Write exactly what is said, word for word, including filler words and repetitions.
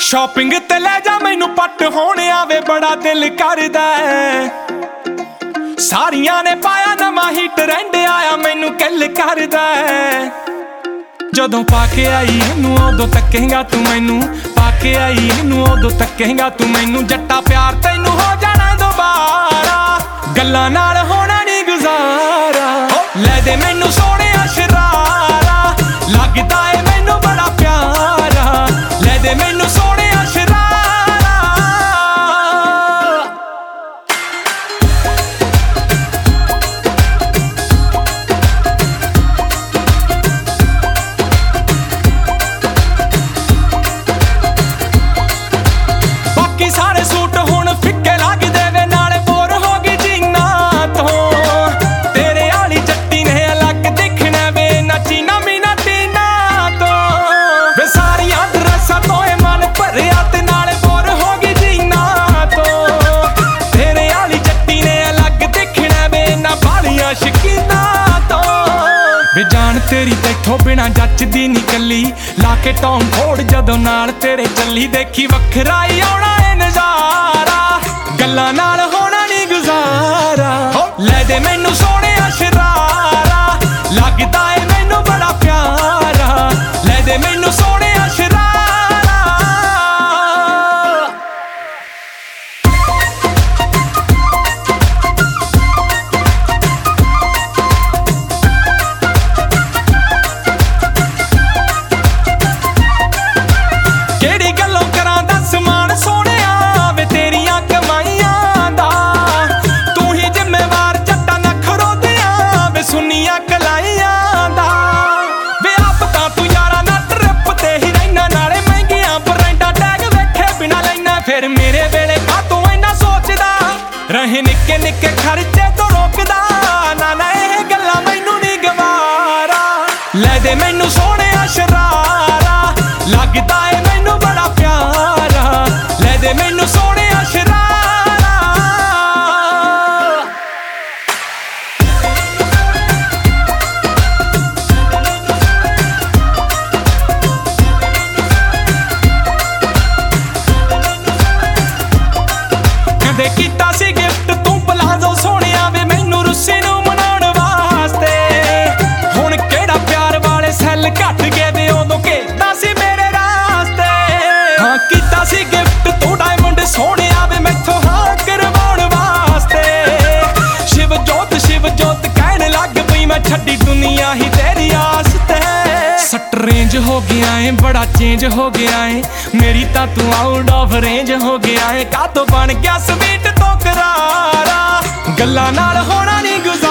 Shopping ते ले जा मैनू पट होने आवे बड़ा दिल करदा है। सारियां ने पाया नवां ही ट्रेंड आया मैनू किल करदा है। जदों पाके आई इनू उदों तकेगा तू मैनू, पाके आई इनू उदों तकेगा तू मैनू। जट्टा प्यार तैनू हो जाना दोबारा, गल्लां नाल होना नहीं गुजारा। ले दे मैनू सोने शरारा, लगदा है मैनू बड़ा प्यारा। ले दे मैनू सोने जान तेरी तैथों बिना जचदी नी कली। लाके टॉम फोड़ जदों नाल तेरे चली, देखी वखरा ही आउणा है नजारा। गल्लां नाल होना नी गुजारा। ले दे मैनू सोने शरारा, लगदा है मैनू बड़ा प्यारा। ले दे मैनू सोने शरारा। फिर मेरे वेले का तू इन्ना सोचदा रहे, निक्के निक्के खर्चे तो रोकदा ना ना। ये गल्लां मैनू नहीं गवारा। ले दे मैनू सोने शरारा, लगदा है मैनू बड़ा प्यारा। ले दे मैनू सोने शरारा। कदे कीता सी गिफ्ट तू प्लाजो सोनिया वे मैनू रुस्सी नू मनाउण वास्ते। हुण केड़ा प्यार वाले सैल घट गए वे उदों केदा सी मेरे रास्ते। हाँ कीता सी गिफ्ट तू डायमंड सोनिया वे मैथों हाँ करवाउण वास्ते। शिव जोत शिव जोत कहण लग पई मैं छड्डी दुनिया ही तेरी आस ते। सट रेंज हो गया है बड़ा चेंज हो गया है, मेरी तां तू आउट ऑफ रेंज हो गया है। का तो बन गया स्वीट तो करारा, गल्लां नाल होना नहीं गुजारा।